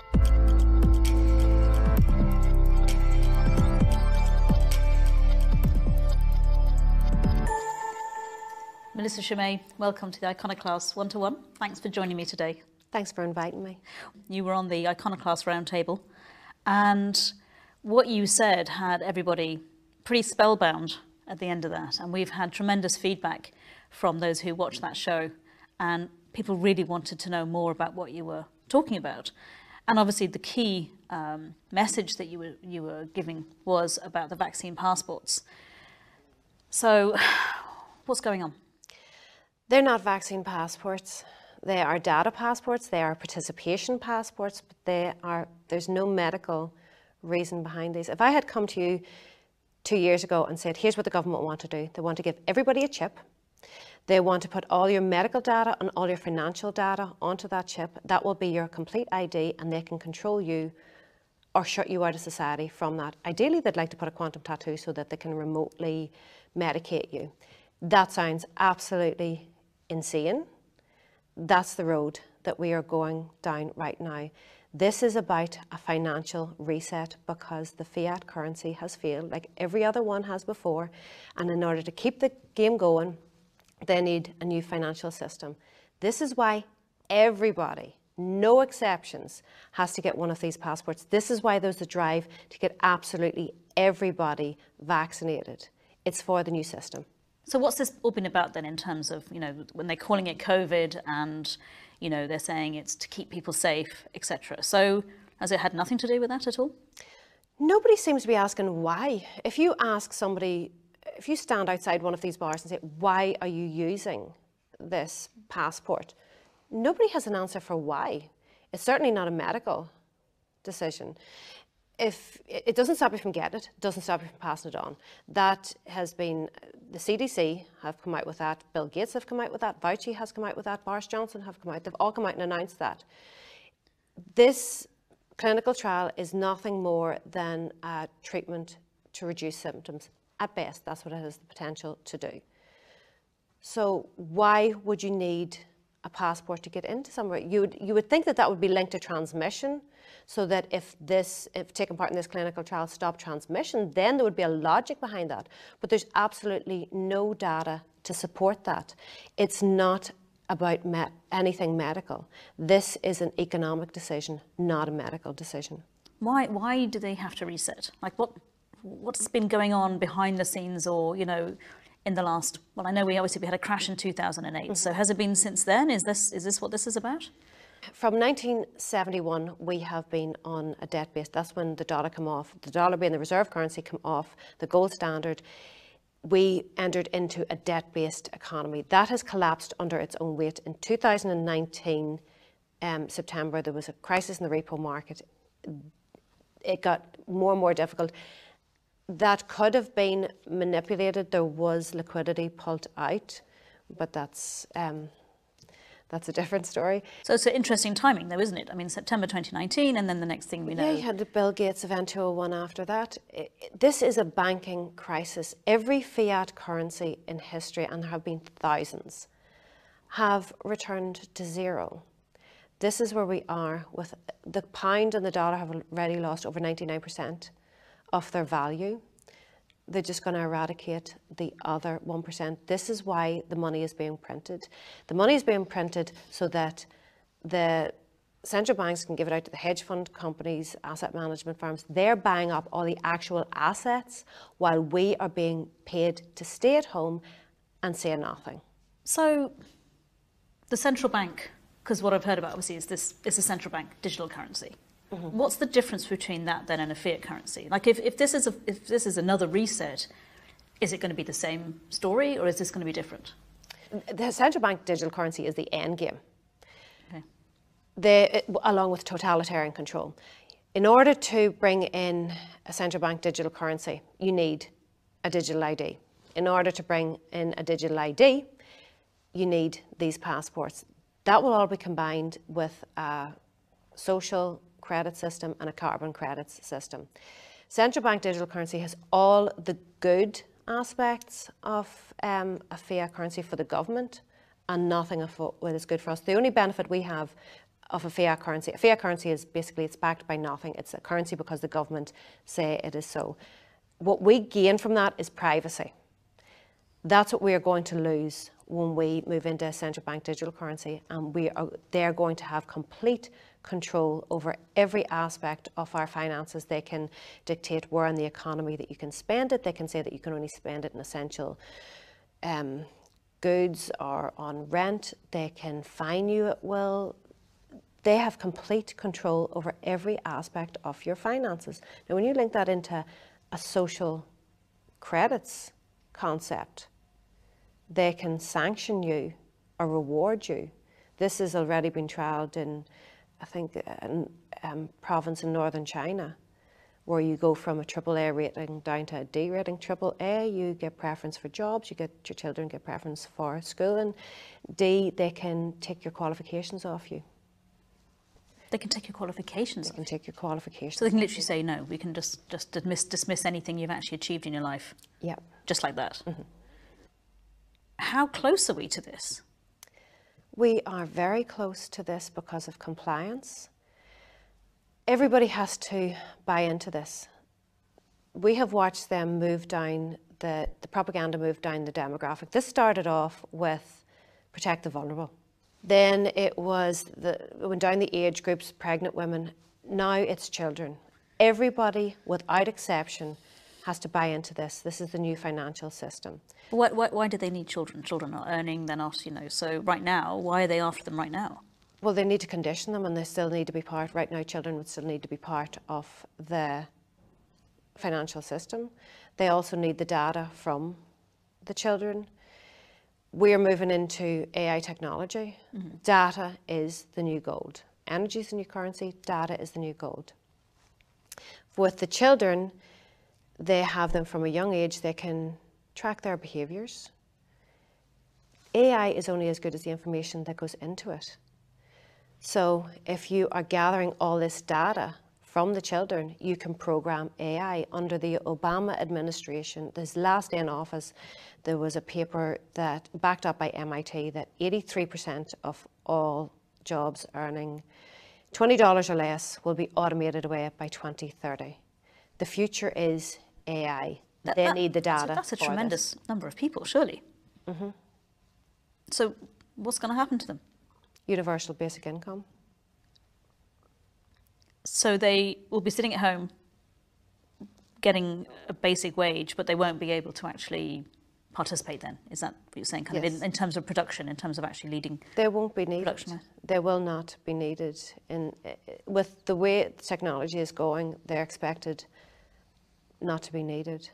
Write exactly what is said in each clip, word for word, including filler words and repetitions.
Melissa Chimay, welcome to the Iconoclast one-to-one. Thanks for joining me today. Thanks for inviting me. You were on the Iconoclast Roundtable, and what you said had everybody pretty spellbound at the end of that. And we've had tremendous feedback from those who watched that show, and people really wanted to know more about what you were talking about. And obviously the key um, message that you were, you were giving was about the vaccine passports. So what's going on? They're not vaccine passports. They are data passports. They are participation passports, but they are, there's no medical reason behind these. If I had come to you two years ago and said, here's what the government want to do. They want to give everybody a chip. They want to put all your medical data and all your financial data onto that chip. That will be your complete I D, and they can control you or shut you out of society from that. Ideally, they'd like to put a quantum tattoo so that they can remotely medicate you. That sounds absolutely insane. That's the road that we are going down right now. This is about a financial reset because the fiat currency has failed like every other one has before, and in order to keep the game going, they need a new financial system. This is why everybody, no exceptions, has to get one of these passports. This is why there's a drive to get absolutely everybody vaccinated. It's for the new system. So what's this all been about then in terms of, you know, when they're calling it COVID and, you know, they're saying it's to keep people safe, et cetera. So has it had nothing to do with that at all? Nobody seems to be asking why. If you ask somebody, if you stand outside one of these bars and say, why are you using this passport? Nobody has an answer for why. It's certainly not a medical decision. If it doesn't stop you from getting it, it doesn't stop you from passing it on. That has been, the C D C have come out with that, Bill Gates have come out with that, Fauci has come out with that, Boris Johnson have come out, they've all come out and announced that. This clinical trial is nothing more than a treatment to reduce symptoms. At best, that's what it has the potential to do. So why would you need a passport to get into somewhere? You would, you would think that that would be linked to transmission, so that if this, if taking part in this clinical trial stopped transmission, then there would be a logic behind that. But there's absolutely no data to support that. It's not about me anything medical. This is an economic decision, not a medical decision. Why, why do they have to reset? Like what, what's been going on behind the scenes, or, you know, in the last, well, I know we obviously we had a crash in two thousand eight. Mm-hmm. So has it been since then? Is this, is this what this is about? From nineteen seventy-one, we have been on a debt base. That's when the dollar came off. The dollar being the reserve currency came off, the gold standard. We entered into a debt-based economy. That has collapsed under its own weight. In two thousand nineteen, um, September, there was a crisis in the repo market. It got more and more difficult. That could have been manipulated. There was liquidity pulled out, but that's... Um, That's a different story. So it's an interesting timing though, isn't it? I mean, September twenty nineteen, and then the next thing we know. Yeah, you had the Bill Gates event two oh one after that. This is a banking crisis. Every fiat currency in history, and there have been thousands, have returned to zero. This is where we are with the pound and the dollar have already lost over ninety-nine percent of their value. They're just going to eradicate the other one percent. This is why the money is being printed. The money is being printed so that the central banks can give it out to the hedge fund companies, asset management firms. They're buying up all the actual assets while we are being paid to stay at home and say nothing. So the central bank, because what I've heard about obviously is this, it's a central bank digital currency. Mm-hmm. What's the difference between that then and a fiat currency? Like if, if this is a, if this is another reset, is it going to be the same story, or is this going to be different? The central bank digital currency is the end game. Okay. They, along with totalitarian control. In order to bring in a central bank digital currency, you need a digital I D. In order to bring in a digital I D, you need these passports. That will all be combined with a social credit system and a carbon credits system. Central bank digital currency has all the good aspects of um, a fiat currency for the government and nothing of what is good for us. The only benefit we have of a fiat currency. A fiat currency is basically, it's backed by nothing. It's a currency because the government say it is so. What we gain from that is privacy. That's what we are going to lose when we move into a central bank digital currency, and we are, they're going to have complete control over every aspect of our finances. They can dictate where in the economy that you can spend it. They can say that you can only spend it in essential um, goods or on rent. They can fine you at will. They have complete control over every aspect of your finances. Now, when you link that into a social credits concept, they can sanction you or reward you. This has already been trialled in, I think, a um, province in northern China, where you go from a triple A rating down to a D rating. Triple A, you get preference for jobs, you get your children get preference for schooling. D, they can take your qualifications off you. They can take your qualifications They off can you. take your qualifications. So they can literally say, no, we can just, just dismiss, dismiss anything you've actually achieved in your life. Yeah. Just like that. Mm-hmm. How close are we to this? We are very close to this because of compliance. Everybody has to buy into this. We have watched them move down, the, the propaganda move down the demographic. This started off with protect the vulnerable. Then it was, the, it went down the age groups, pregnant women. Now it's children. Everybody, without exception, has to buy into this. This is the new financial system. Why, why, why do they need children? Children are earning, they're not, you know, so right now, why are they after them right now? Well, they need to condition them, and they still need to be part. Right now, children would still need to be part of the financial system. They also need the data from the children. We are moving into A I technology. Mm-hmm. Data is the new gold. Energy is the new currency. Data is the new gold. With the children, they have them from a young age. They can track their behaviours. A I is only as good as the information that goes into it. So if you are gathering all this data from the children, you can program A I. Under the Obama administration, his last day in office, there was a paper that backed up by M I T that eighty-three percent of all jobs earning twenty dollars or less will be automated away by twenty thirty. The future is A I. That, they that, need the data. So that's a for tremendous this. number of people, surely. Mm-hmm. So what's going to happen to them? Universal basic income. So they will be sitting at home getting a basic wage, but they won't be able to actually participate then? Is that what you're saying? Kind yes. of in, in terms of production, in terms of actually leading They won't be needed. production? They will not be needed. In, with the way technology is going, they're expected not to be needed.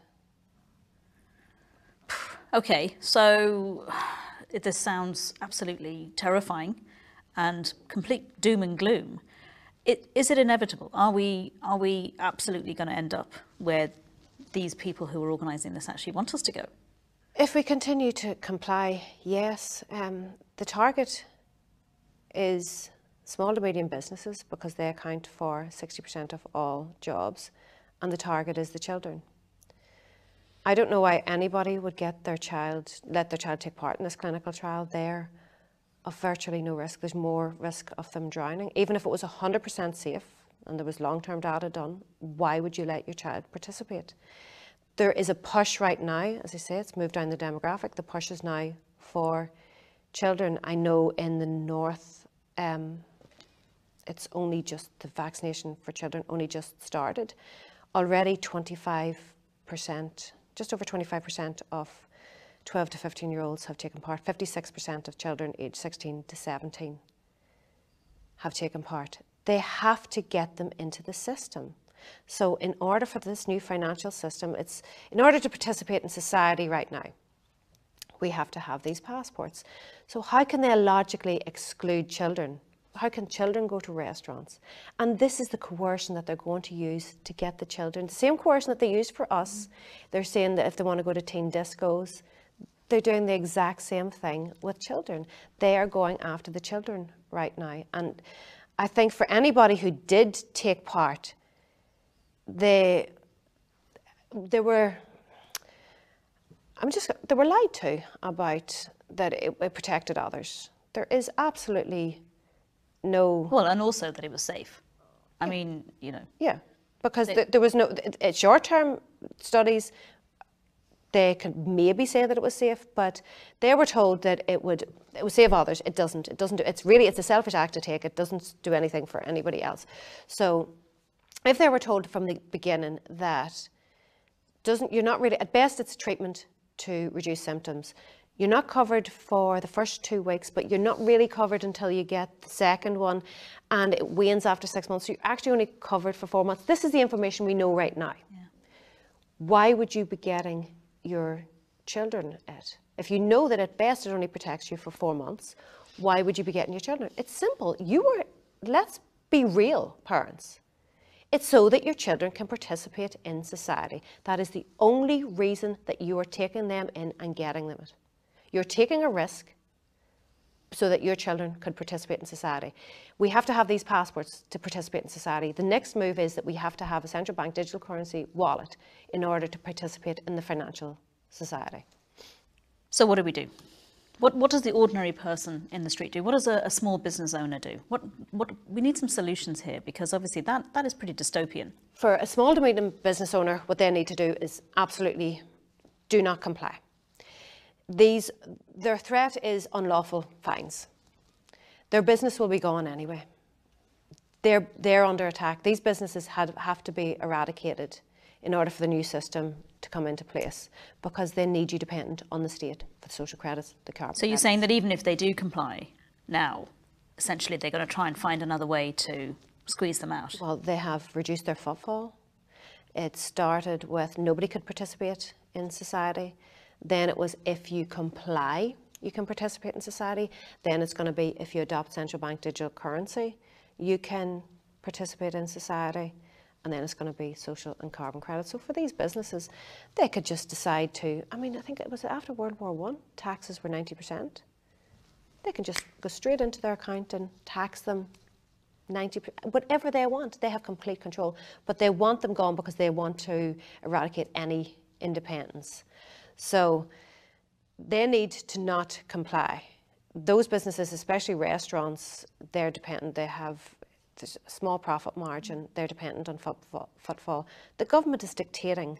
Okay, so this sounds absolutely terrifying and complete doom and gloom. It, is it inevitable? Are we, are we absolutely going to end up where these people who are organising this actually want us to go? If we continue to comply, yes. Um, the target is small to medium businesses because they account for sixty percent of all jobs, and the target is the children. I don't know why anybody would get their child, let their child take part in this clinical trial. They're of virtually no risk. There's more risk of them drowning. Even if it was one hundred percent safe and there was long-term data done, why would you let your child participate? There is a push right now, as I say, it's moved down the demographic. The push is now for children. I know in the north, um, it's only just the vaccination for children only just started. Already twenty-five percent, just over twenty-five percent of twelve to fifteen year olds have taken part. fifty-six percent of children aged sixteen to seventeen have taken part. They have to get them into the system. So in order for this new financial system, it's in order to participate in society right now, we have to have these passports. So how can they logically exclude children? How can children go to restaurants? And this is the coercion that they're going to use to get the children. The same coercion that they used for us. They're saying that if they want to go to teen discos, they're doing the exact same thing with children. They are going after the children right now. And I think for anybody who did take part, they, they were, I'm just, they were lied to about that it, it protected others. There is absolutely no... Well, and also that it was safe. I mean, you know... Yeah, because th there was no... It, it, short-term studies, they could maybe say that it was safe, but they were told that it would it would save others. It doesn't. It doesn't do... It's really... It's a selfish act to take. It doesn't do anything for anybody else. So if they were told from the beginning that doesn't... You're not really... At best, it's treatment to reduce symptoms. You're not covered for the first two weeks, but you're not really covered until you get the second one, and it wanes after six months. So you're actually only covered for four months. This is the information we know right now. Yeah. Why would you be getting your children it? If you know that at best it only protects you for four months, why would you be getting your children? It's simple. You were, let's be real, parents. It's so that your children can participate in society. That is the only reason that you are taking them in and getting them it. You're taking a risk so that your children could participate in society. We have to have these passports to participate in society. The next move is that we have to have a central bank digital currency wallet in order to participate in the financial society. So what do we do? What, what does the ordinary person in the street do? What does a, a small business owner do? What, what, we need some solutions here, because obviously that, that is pretty dystopian. For a small to medium business owner, what they need to do is absolutely do not comply. These, their threat is unlawful fines. Their business will be gone anyway. They're, they're under attack. These businesses had, have to be eradicated in order for the new system to come into place, because they need you dependent on the state for the social credits, the carbon So you're credits. saying that even if they do comply now, essentially they're going to try and find another way to squeeze them out? Well, they have reduced their footfall. It started with nobody could participate in society. Then it was if you comply, you can participate in society. Then it's going to be if you adopt central bank digital currency, you can participate in society. And then it's going to be social and carbon credits. So for these businesses, they could just decide to, I mean, I think it was after World War One, taxes were ninety percent. They can just go straight into their account and tax them ninety percent, whatever they want. They have complete control, but they want them gone because they want to eradicate any independence. So they need to not comply. Those businesses, especially restaurants, they're dependent. They have a small profit margin. They're dependent on footfall. footfall. The government is dictating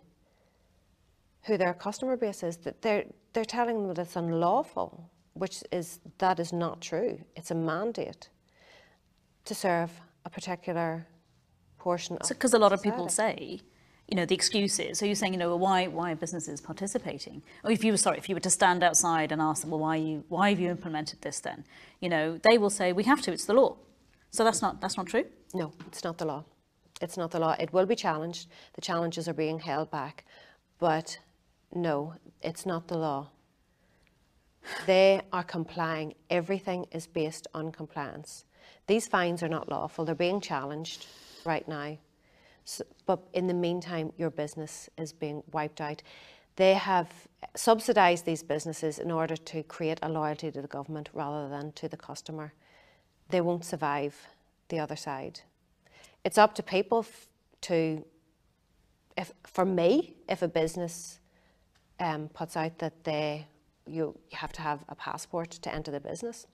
who their customer base is. That they're they're telling them that it's unlawful, which is that is not true. It's a mandate to serve a particular portion of. Because a lot of society. people say, you know, the excuse is, so you're saying, you know, well, why, why are businesses participating? Or if you were, sorry, if you were to stand outside and ask them, well, why, you, why have you implemented this then? You know, they will say, we have to, it's the law. So that's not, that's not true? No, it's not the law. It's not the law. It will be challenged. The challenges are being held back. But no, it's not the law. They are complying. Everything is based on compliance. These fines are not lawful. They're being challenged right now. So, but in the meantime, your business is being wiped out. They have subsidised these businesses in order to create a loyalty to the government rather than to the customer. They won't survive the other side. It's up to people f to, if for me, if a business um, puts out that they you, you have to have a passport to enter the business,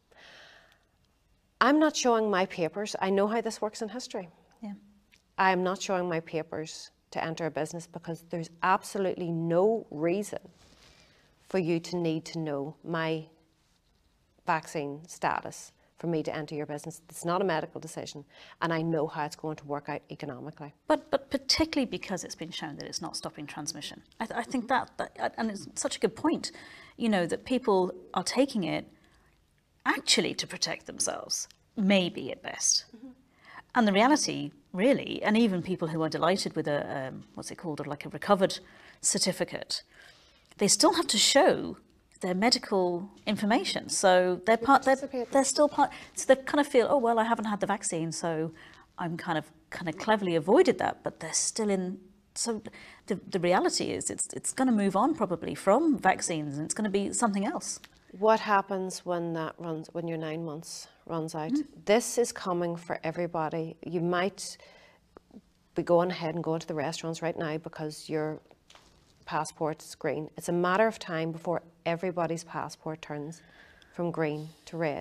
I'm not showing my papers. I know how this works in history. Yeah. I am not showing my papers to enter a business because there's absolutely no reason for you to need to know my vaccine status for me to enter your business. It's not a medical decision, and I know how it's going to work out economically. But but particularly because it's been shown that it's not stopping transmission. I, th I think that, that, and it's such a good point, you know, that people are taking it actually to protect themselves, maybe at best. Mm-hmm. And the reality, really, and even people who are delighted with a, um, what's it called, or like a recovered certificate, they still have to show their medical information. So they're part, they're, they're still part, so they kind of feel, oh, well, I haven't had the vaccine, so I'm kind of kind of cleverly avoided that, but they're still in. So the, the reality is it's, it's going to move on probably from vaccines, and it's going to be something else. What happens when that runs, when your nine months runs out? Mm. This is coming for everybody. You might be going ahead and going to the restaurants right now because your passport is green. It's a matter of time before everybody's passport turns from green to red,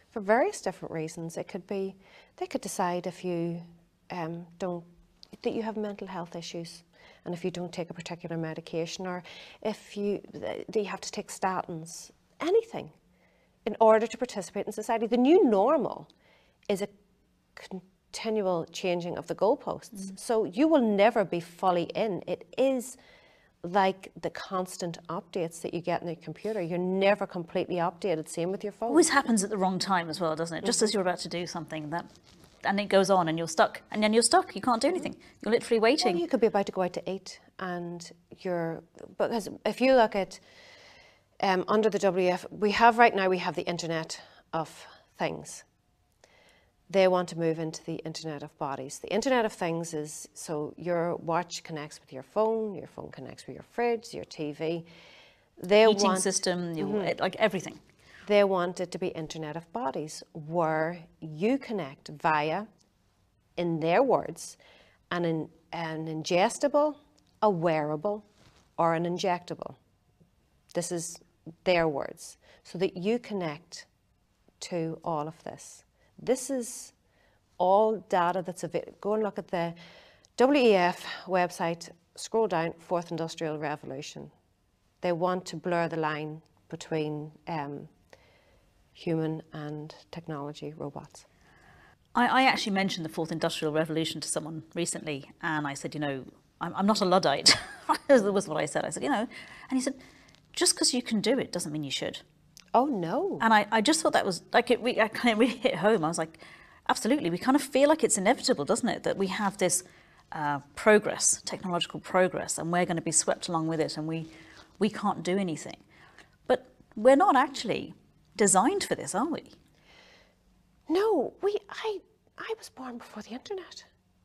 for various different reasons. It could be, they could decide if you um, don't, that you have mental health issues, and if you don't take a particular medication, or if you, that you have to take statins, anything, in order to participate in society. The new normal is a continual changing of the goalposts. Mm. So you will never be fully in. It is like the constant updates that you get in the computer. You're never completely updated. Same with your phone. Always happens at the wrong time as well, doesn't it? Just mm-hmm. as you're about to do something, that, and it goes on and you're stuck. And then you're stuck. You can't do anything. You're literally waiting. Well, you could be about to go out to eat and you're... Because if you look at um, under the W E F, we have right now, we have the Internet of Things. They want to move into the Internet of Bodies. The Internet of Things is, so your watch connects with your phone, your phone connects with your fridge, your T V. They Heating want, system, your, mm-hmm. like everything. They want it to be Internet of Bodies, where you connect via, in their words, an, in, an ingestible, a wearable, or an injectable. This is their words. So that you connect to all of this. This is all data that's available. Go and look at the W E F website, scroll down, Fourth Industrial Revolution. They want to blur the line between um, human and technology, robots. I, I actually mentioned the Fourth Industrial Revolution to someone recently, and I said, you know, I'm, I'm not a Luddite. That was what I said. I said, you know, and he said, just because you can do it doesn't mean you should. Oh, no. And I, I just thought that was, like, it, we, I kind of really hit home. I was like, absolutely. We kind of feel like it's inevitable, doesn't it? That we have this uh, progress, technological progress, and we're going to be swept along with it, and we, we can't do anything. But we're not actually designed for this, are we? No, we, I, I was born before the internet.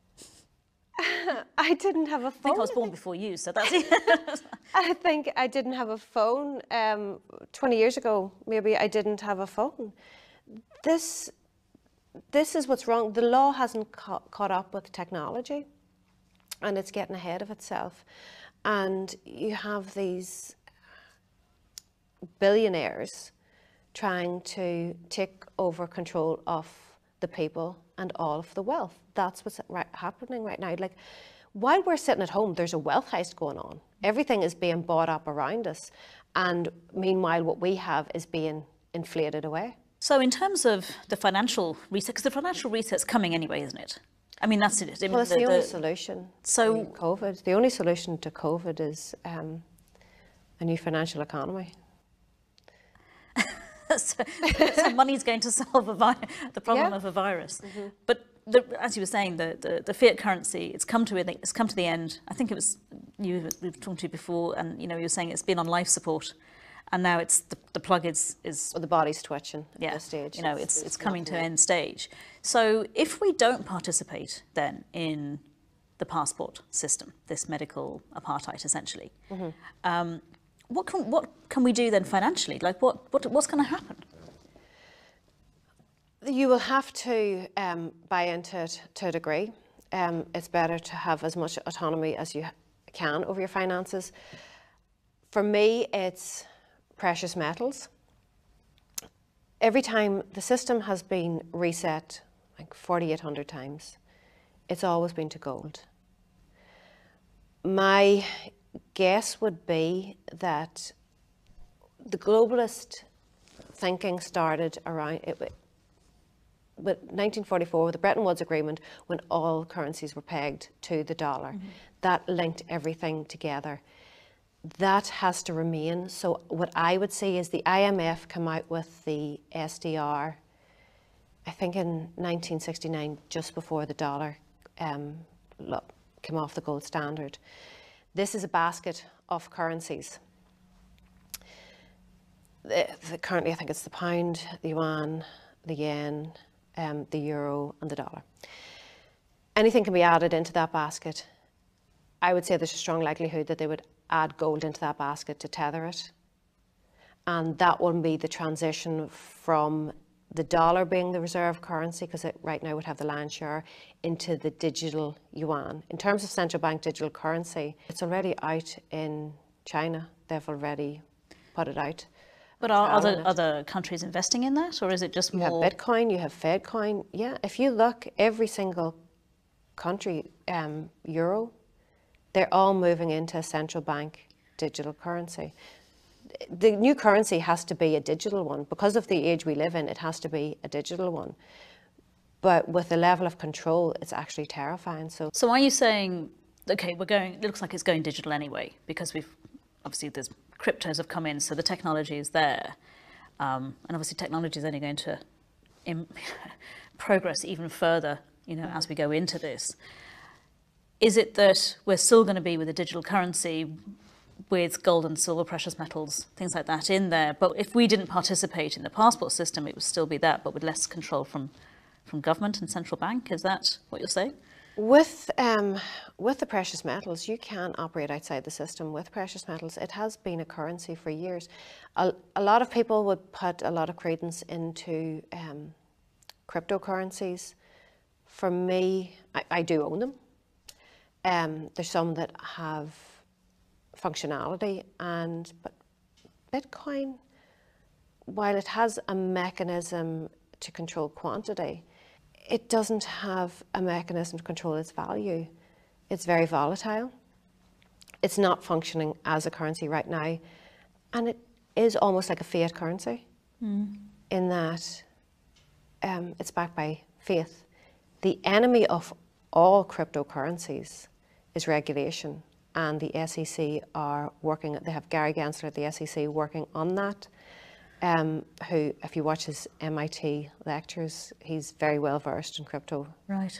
I didn't have a phone. I think I was born before you, so that's it. I think I didn't have a phone. Um, twenty years ago, maybe I didn't have a phone. This, this is what's wrong. The law hasn't ca caught up with technology, and it's getting ahead of itself. And you have these billionaires trying to take over control of the people and all of the wealth. That's what's right, happening right now. Like, while we're sitting at home, there's a wealth heist going on. Everything is being bought up around us. And meanwhile, what we have is being inflated away. So in terms of the financial reset, because the financial reset's coming anyway, isn't it? I mean, that's it. I mean, well, it's the, the only the, solution so, to COVID. The only solution to COVID is um, a new financial economy. so, so money's going to solve a vi the problem yeah. of a virus. Mm-hmm. But the, as you were saying, the, the, the fiat currency, it's come to it. It's come to the end. I think it was you we've talked to you before, and you know you were saying it's been on life support, and now it's the, the plug is is well, the body's twitching yeah, at this stage. You know, it's it's, it's coming to end stage. So if we don't participate then in the passport system, this medical apartheid essentially, mm-hmm. um, what can what can we do then financially? Like what what what's going to happen? You will have to um, buy into it to a degree. Um, it's better to have as much autonomy as you can over your finances. For me, it's precious metals. Every time the system has been reset, like forty-eight hundred times, it's always been to gold. My guess would be that the globalist thinking started around it. With nineteen forty-four, with the Bretton Woods Agreement, when all currencies were pegged to the dollar, mm-hmm. that linked everything together. That has to remain. So what I would say is the I M F came out with the S D R, I think in nineteen sixty-nine, just before the dollar um, came off the gold standard. This is a basket of currencies. The, the, currently, I think it's the pound, the yuan, the yen, Um, the euro and the dollar. Anything can be added into that basket. I would say there's a strong likelihood that they would add gold into that basket to tether it. And that will be the transition from the dollar being the reserve currency, because it right now would have the lion's share, into the digital yuan. In terms of central bank digital currency, it's already out in China. They've already put it out. But are trial in other it. other countries investing in that, or is it just You more? have Bitcoin, you have Fedcoin. Yeah, if you look, every single country, um, euro, they're all moving into a central bank digital currency. The new currency has to be a digital one. Because of the age we live in, it has to be a digital one. But with the level of control, it's actually terrifying. So, So are you saying, okay, we're going, it looks like it's going digital anyway, because we've, obviously there's cryptos have come in, so the technology is there. Um, and obviously technology is only going to im- progress even further, you know, mm-hmm. as we go into this. Is it that we're still going to be with a digital currency with gold and silver, precious metals, things like that in there? But if we didn't participate in the passport system, it would still be that, but with less control from from government and central bank. Is that what you're saying? With um, with the precious metals, you can operate outside the system with precious metals. It has been a currency for years. A, a lot of people would put a lot of credence into um, cryptocurrencies. For me, I, I do own them. Um, there's some that have functionality, and but Bitcoin, while it has a mechanism to control quantity, it doesn't have a mechanism to control its value. It's very volatile. It's not functioning as a currency right now. And it is almost like a fiat currency mm. in that um, it's backed by faith. The enemy of all cryptocurrencies is regulation. And the S E C are working, they have Gary Gensler at the S E C working on that. Um, who, if you watch his M I T lectures, he's very well versed in crypto. Right.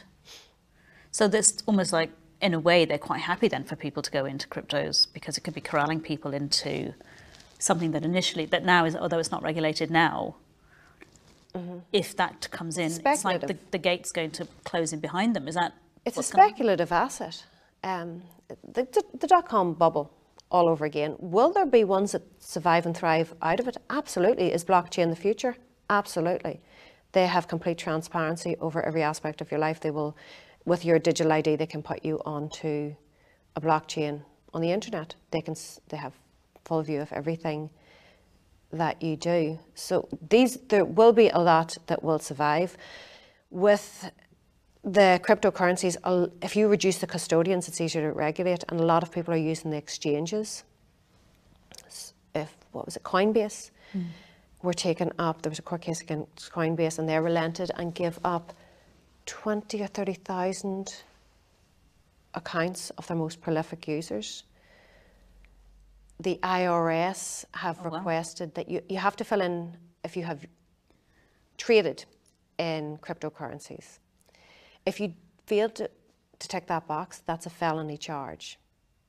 So this almost like, in a way, they're quite happy then for people to go into cryptos, because it could be corralling people into something that initially, that now is, although it's not regulated now, mm-hmm. if that comes in, it's like the, the gate's going to close in behind them. Is that? It's a speculative asset. Um, the, the, the dot-com bubble. All over again. Will there be ones that survive and thrive out of it? Absolutely. Is blockchain the future? Absolutely. They have complete transparency over every aspect of your life. They will, with your digital I D, they can put you onto a blockchain on the internet. They can, they have full view of everything that you do. So these, there will be a lot that will survive. With the cryptocurrencies, if you reduce the custodians, it's easier to regulate, and a lot of people are using the exchanges. If, what was it, Coinbase, mm. were taken up, there was a court case against Coinbase, and they relented and gave up twenty or thirty thousand accounts of their most prolific users. The I R S have oh, requested wow. that you, you have to fill in if you have traded in cryptocurrencies. If you fail to, to tick that box, that's a felony charge.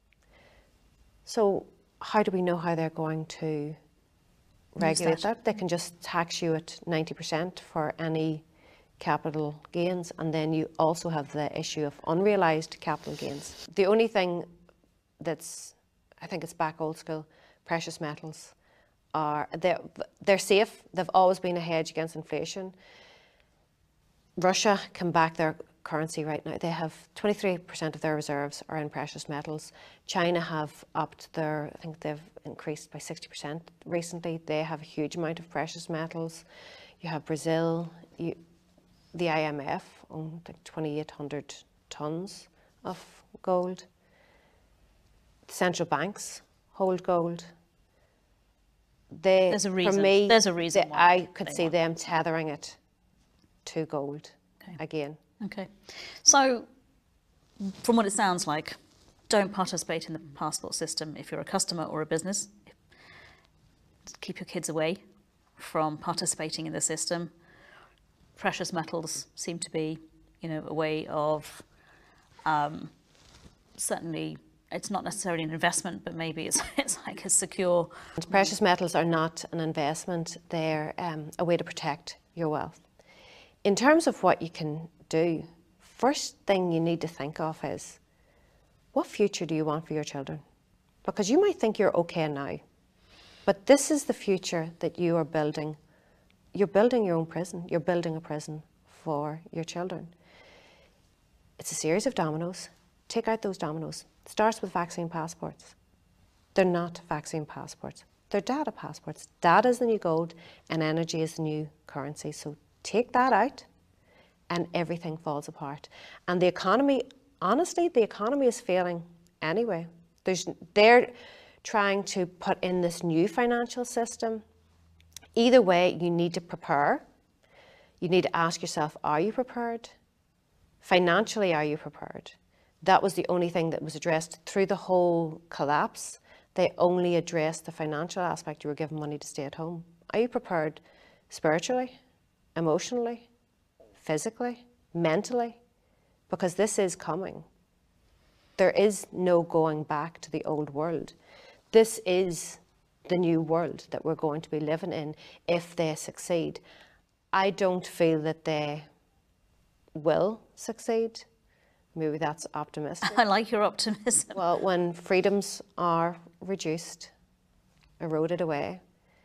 So how do we know how they're going to regulate that? They can just tax you at ninety percent for any capital gains, and then you also have the issue of unrealised capital gains. The only thing that's, I think it's back old school, precious metals are, they're, they're safe. They've always been a hedge against inflation. Russia can back their currency right now. They have twenty-three percent of their reserves are in precious metals. China have upped their, I think they've increased by sixty percent recently. They have a huge amount of precious metals. You have Brazil, you, the I M F own like twenty-eight hundred tons of gold. Central banks hold gold. They, There's a reason. For me, There's a reason they, why I could see want. them tethering it to gold okay. again. Okay. So, from what it sounds like, don't participate in the passport system if you're a customer or a business. Keep your kids away from participating in the system. Precious metals seem to be, you know, a way of, um, certainly, it's not necessarily an investment, but maybe it's, it's like a secure. Precious metals are not an investment. They're um, a way to protect your wealth. In terms of what you can do, first thing you need to think of is, what future do you want for your children? Because you might think you're okay now, but this is the future that you are building. You're building your own prison. You're building a prison for your children. It's a series of dominoes. Take out those dominoes. It starts with vaccine passports. They're not vaccine passports. They're data passports. Data is the new gold and energy is the new currency. So take that out and everything falls apart. And the economy, honestly, the economy is failing anyway. There's, they're trying to put in this new financial system. Either way, you need to prepare. You need to ask yourself, are you prepared? Financially, are you prepared? That was the only thing that was addressed through the whole collapse. They only addressed the financial aspect. You were given money to stay at home. Are you prepared spiritually, emotionally, physically, mentally? Because this is coming. There is no going back to the old world. This is the new world that we're going to be living in if they succeed. I don't feel that they will succeed. Maybe that's optimistic. I like your optimism. Well, when freedoms are reduced, eroded away,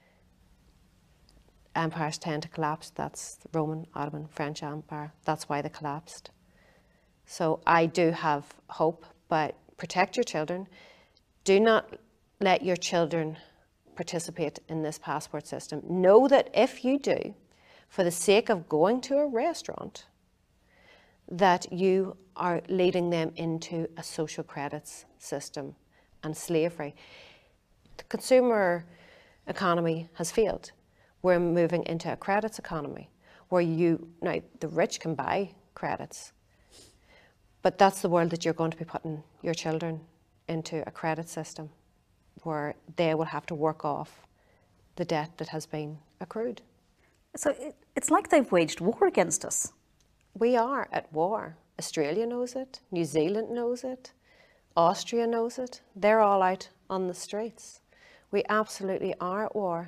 empires tend to collapse. That's the Roman, Ottoman, French Empire. That's why they collapsed. So I do have hope, but protect your children. Do not let your children participate in this passport system. Know that if you do, for the sake of going to a restaurant, that you are leading them into a social credits system and slavery. The consumer economy has failed. We're moving into a credits economy where you, now the rich can buy credits, but that's the world that you're going to be putting your children into, a credit system where they will have to work off the debt that has been accrued. So it, it's like they've waged war against us. We are at war. Australia knows it, New Zealand knows it, Austria knows it. They're all out on the streets. We absolutely are at war.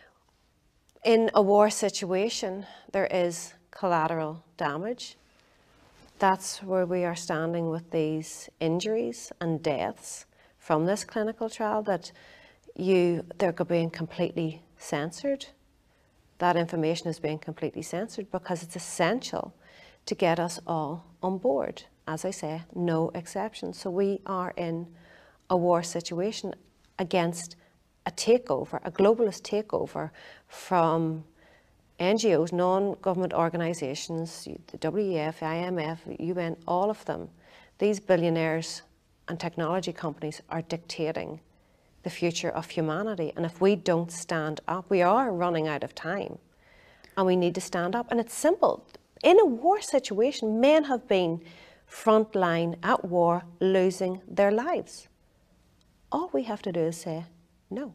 In a war situation, there is collateral damage. That's where we are standing with these injuries and deaths from this clinical trial, that you, they're being completely censored. That information is being completely censored because it's essential to get us all on board. As I say, no exceptions. So we are in a war situation against a takeover, a globalist takeover from N G Os, non-government organisations, the W E F, I M F, U N, all of them. These billionaires and technology companies are dictating the future of humanity. And if we don't stand up, we are running out of time. And we need to stand up. And it's simple. In a war situation, men have been frontline at war, losing their lives. All we have to do is say no.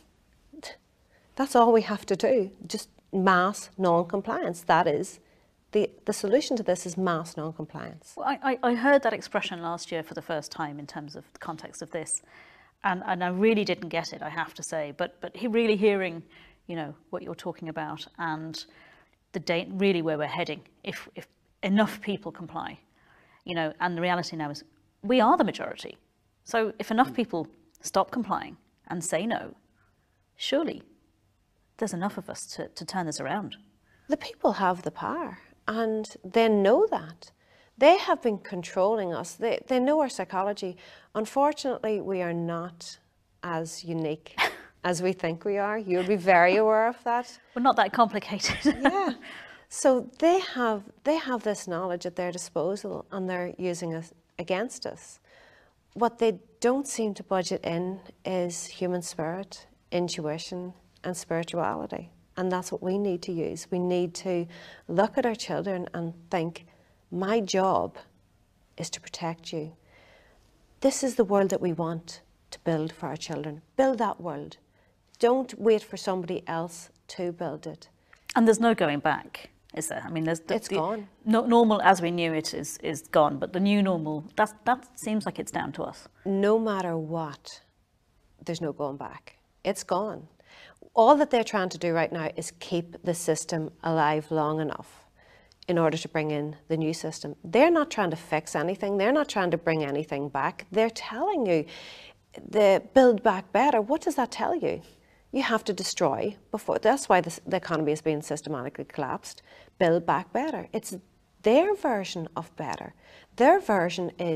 That's all we have to do. Just mass non-compliance. That is the the solution to this, is mass non-compliance. Well, I, I heard that expression last year for the first time in terms of the context of this, and, and I really didn't get it, I have to say. But but he really hearing, you know, what you're talking about and the date, really where we're heading, if if enough people comply, you know, and the reality now is we are the majority. So if enough people stop complying and say no, surely there's enough of us to, to turn this around. The people have the power and they know that. They have been controlling us. They, they know our psychology. Unfortunately, we are not as unique as we think we are. You'll be very aware of that. We're not that complicated. Yeah. So they have, they have this knowledge at their disposal and they're using it against us. What they don't seem to budget in is human spirit, intuition, and spirituality. And that's what we need to use. We need to look at our children and think, my job is to protect you. This is the world that we want to build for our children. Build that world. Don't wait for somebody else to build it. And there's no going back, is there? I mean, there's the, it's the, gone. No, normal as we knew it is is gone, but the new normal, that that seems like it's down to us. No matter what, there's no going back. It's gone. All that they're trying to do right now is keep the system alive long enough in order to bring in the new system. They're not trying to fix anything. They're not trying to bring anything back. They're telling you the build back better. What does that tell you? You have to destroy before. That's why this, the economy is being systematically collapsed. Build back better. It's their version of better. Their version is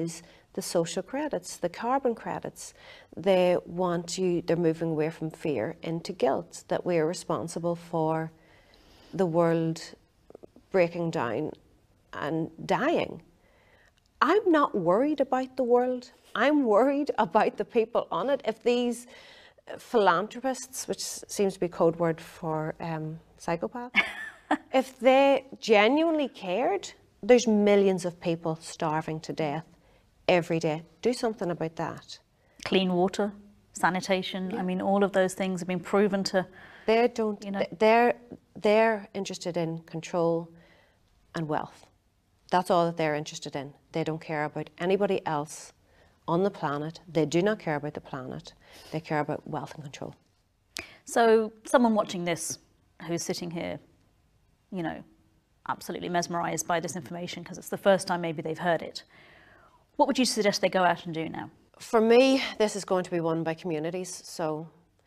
the social credits, the carbon credits. They want you, they're moving away from fear into guilt, that we are responsible for the world breaking down and dying. I'm not worried about the world. I'm worried about the people on it. If these philanthropists, which seems to be code word for um, psychopaths, if they genuinely cared, there's millions of people starving to death every day. Do something about that. Clean water, sanitation, yeah. I mean, all of those things have been proven to, they don't, you know. They're, they're interested in control and wealth. That's all that they're interested in. They don't care about anybody else on the planet. They do not care about the planet. They care about wealth and control. So someone watching this who's sitting here, you know, absolutely mesmerised by this information because it's the first time maybe they've heard it, what would you suggest they go out and do now? For me, this is going to be won by communities. So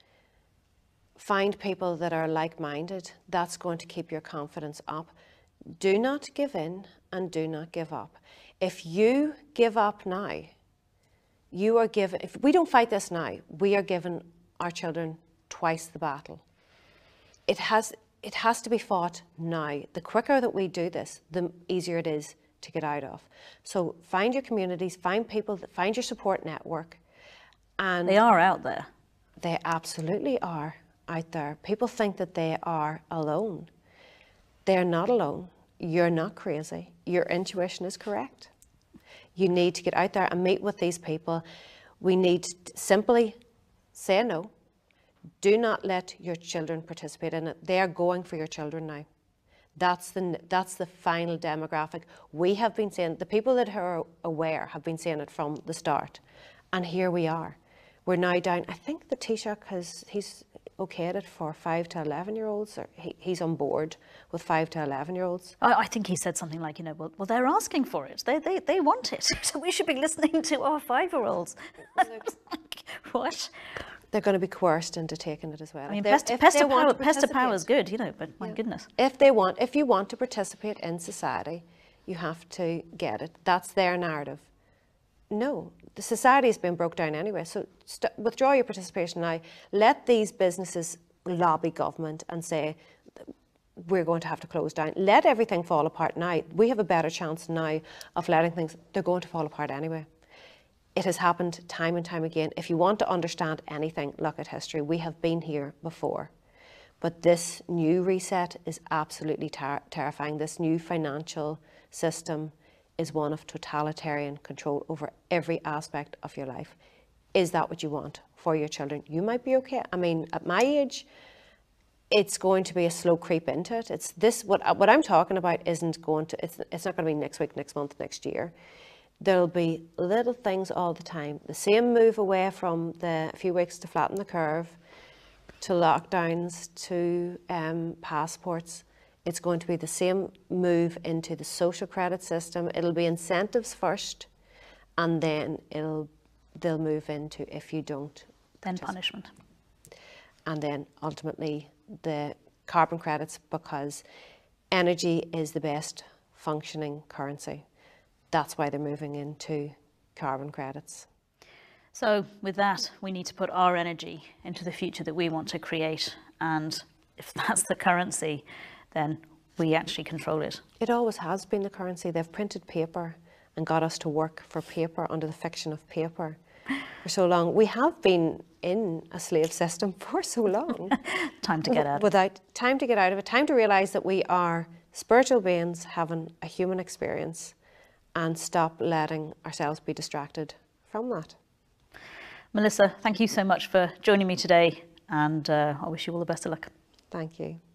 find people that are like-minded. That's going to keep your confidence up. Do not give in and do not give up. If you give up now, you are given, if we don't fight this now, we are giving our children twice the battle. It has, it has to be fought now. The quicker that we do this, the easier it is to get out of. So find your communities, find people, that find your support network. And they are out there. They absolutely are out there. People think that they are alone. They're not alone. You're not crazy. Your intuition is correct. You need to get out there and meet with these people. We need to simply say no. Do not let your children participate in it. They are going for your children now. That's the, that's the final demographic. We have been saying, the people that are aware have been saying it from the start. And here we are. We're now down, I think the Taoiseach has, he's okayed it for five to eleven year olds, or he, he's on board with five to eleven year olds. I, I think he said something like, you know, well, well they're asking for it. They, they, they want it. So we should be listening to our five year olds. What? They're going to be coerced into taking it as well. I mean, pester, pester, power, pester power is good, you know, but my yeah. goodness. If they want, if you want to participate in society, you have to get it. That's their narrative. No, the society has been broke down anyway. So withdraw your participation now. Let these businesses lobby government and say, we're going to have to close down. Let everything fall apart now. We have a better chance now of letting things, they're going to fall apart anyway. It has happened time and time again. If you want to understand anything, look at history. We have been here before. But this new reset is absolutely ter terrifying. This new financial system is one of totalitarian control over every aspect of your life. Is that what you want for your children? You might be okay. I mean, at my age, it's going to be a slow creep into it. It's this, what, what I'm talking about isn't going to, it's, it's not going to be next week, next month, next year. There'll be little things all the time. The same move away from the few weeks to flatten the curve, to lockdowns, to um, passports. It's going to be the same move into the social credit system. It'll be incentives first, and then it'll they'll move into if you don't. Then punishment. And then ultimately the carbon credits, because energy is the best functioning currency. That's why they're moving into carbon credits. So with that, we need to put our energy into the future that we want to create. And if that's the currency, then we actually control it. It always has been the currency. They've printed paper and got us to work for paper under the fiction of paper for so long. We have been in a slave system for so long. Time to get out of it. Without time to get out of it, time to realise that we are spiritual beings having a human experience, and stop letting ourselves be distracted from that. Melissa, thank you so much for joining me today, and uh, I wish you all the best of luck. Thank you.